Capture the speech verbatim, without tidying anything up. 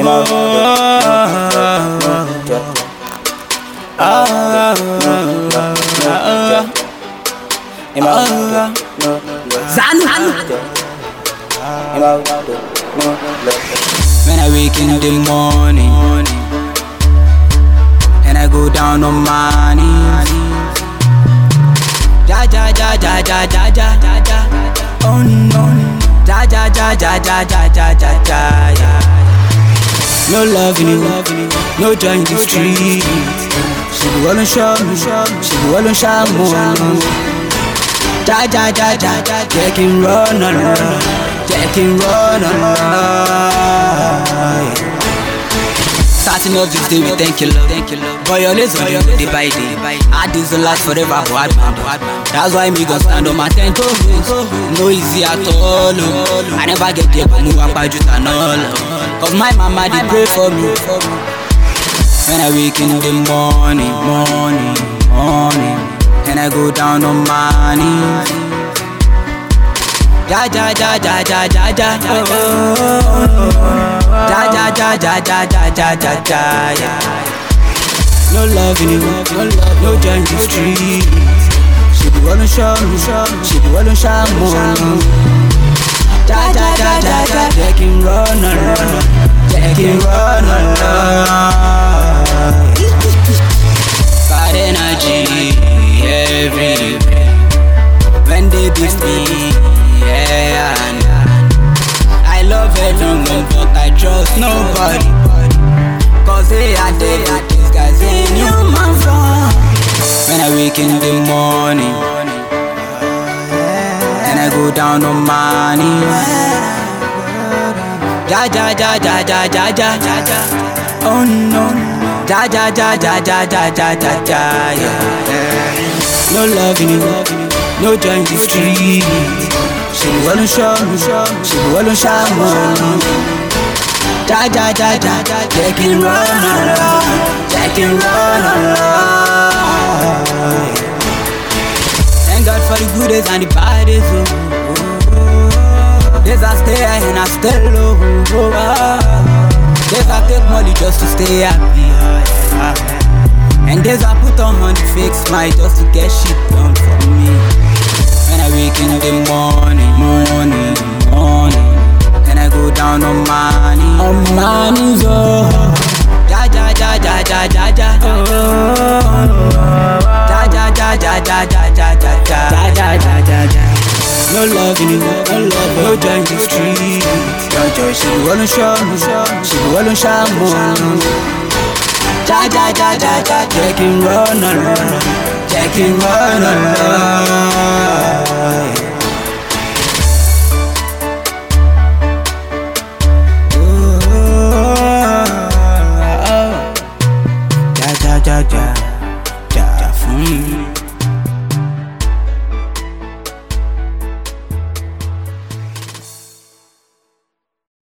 When I wake in the morning and I go down on my knees, ja ja ja ja ja ja ja ja ja, oh no, ja ja ja ja ja ja ja ja ja ja. No love in you, no joy in the street. She be all on sham, she be all on sham. Ja ja ja ja ja, take him run on run, take him run on run. Starting off this day, we thank you, Lord. Thank you, Lord. But your days on you, day by day. I this will last forever, but that's why me gon' stand on my ten toes. No easy at all. I never get there, but move up, I just an all. Cause my mama did pray for me. When I wake in the morning, morning, morning, and I go down on my knees, ja ja ja ja ja ja ja, ja ja ja ja ja ja ja ja ja. No love in you, no joy in the street. She be all on sham, she be all on sham. Ja ja ja ja ja, take him run and run, take him run and run. Bad energy every when they beat me. Yeah, I love everyone, but I trust nobody. Cause they are dead, these guys ain't human from. When I wake in the morning and I go down on my knees, ja ja ja ja ja ja ja ja, oh no, ja ja ja ja ja ja ja ja ja. No love in you, no joy in the street. She be all on sham, she be all on sham. Ja ja ja ja ja, take him run and run, take him run and run. Thank God for the good days and the bad days. Oh, days I stay high and I stay low. Days I take money just to stay happy. And days I put on on the fake smile just to get shit done for me. When I wake in the morning, morning, morning, and I go down on my knees, on my knees, oh, ja ja ja ja ja ja ja, ja ja ja ja ja ja ja ja ja ja ja. No love in you, no love, no joy in the street. No joy, she be all on sham, she be all on sham. Ja ja ja ja ja, take him run and run, take him run and run.